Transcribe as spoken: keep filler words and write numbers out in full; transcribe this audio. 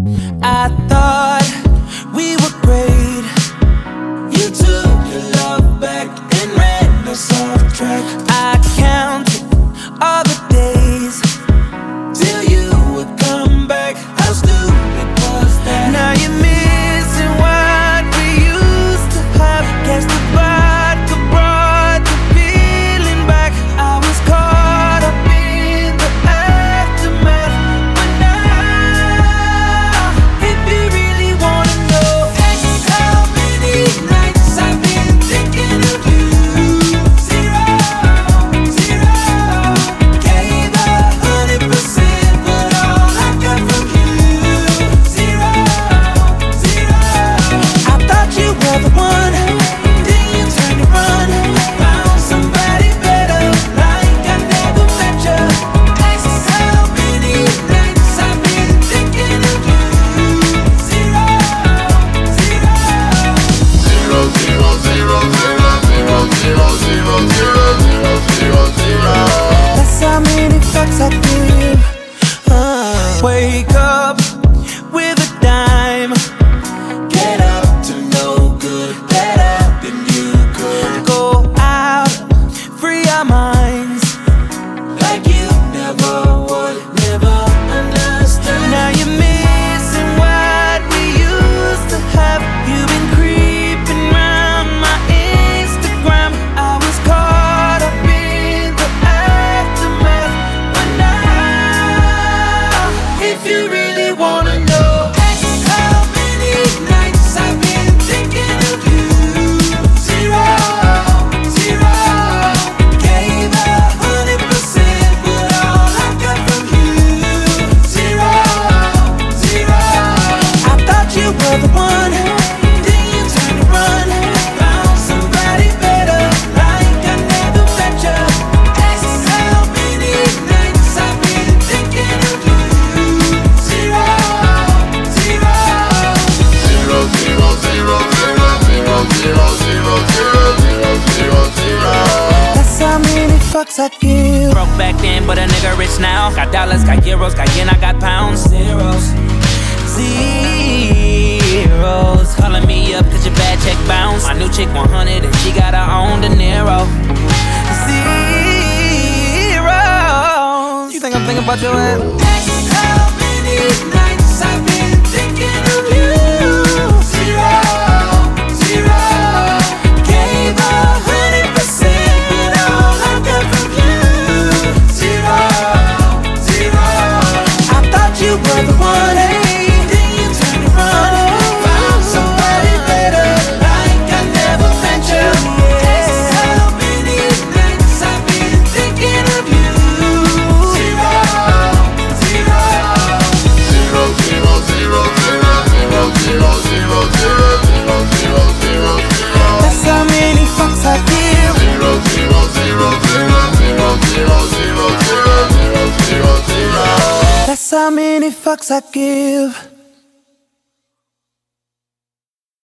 I thought we were great. You took your love back and ran us off track. I counted all the days till you would come back. How stupid was that? Now you're missing what we used to have. Guess the vodka brought the feeling back. I was caught up in the aftermath. But now, if you really wanna know, that's how many nights I've been thinking of you. Zero, zero. Gave a hundred percent, but all I got from you. Zero, zero. I thought you were the one, then you turned to run. Found somebody better, like I never met ya. That's how many nights I've been thinking of you. Zero, zero. Zero, zero, zero, zero, zero, zero, zero, zero, zero, zero. That's how many fucks I give. Uh, wake up with a dime. Get up to no good, better than you could. Go out, free our minds, like you never would, never understood. Now you're missing what we used to have. You've been creeping round my Instagram. I was caught up in the aftermath. But now, if you really wanna know, that's how many nights I've been thinking of you. Zero, zero. Gave a hundred percent, but all I got from you. Zero, zero. I thought you were the one, then you turned to run. Found somebody better, like I never met ya. That's how many nights I've been thinking of you. Zero, zero. Zero, zero, zero, zero, zero, zero, zero, zero, zero, zero. That's how many fucks I give. Broke back then, but a nigga rich now. Got dollars, got euros, got yen, I got pounds. Zeros, Zeros. Calling me up cause your bad check bounce. My new chick one hundred and she got her own De Niro. zeros. You think I'm thinking about your ass? That's how many nights I've been thinking of you. Zero, zero. Gave a hundred percent, but all I got from you. Zero, zero. I thought you were the one, then you turned to run. Found somebody better, like I never met ya. That's how many nights I've been thinking of you. Zero, zero. Zero, zero, zero, zero, zero, zero, zero, zero, zero, zero, zero. That's how many fucks I give. Zero, zero, zero, zero, zero, zero, zero, zero, zero, zero, zero. That's how many fucks I give.